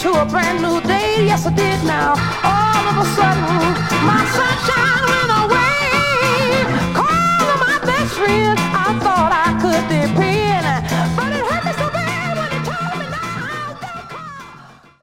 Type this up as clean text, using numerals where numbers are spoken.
into a brand new day. Yes, I did now. All of a sudden, my sunshine went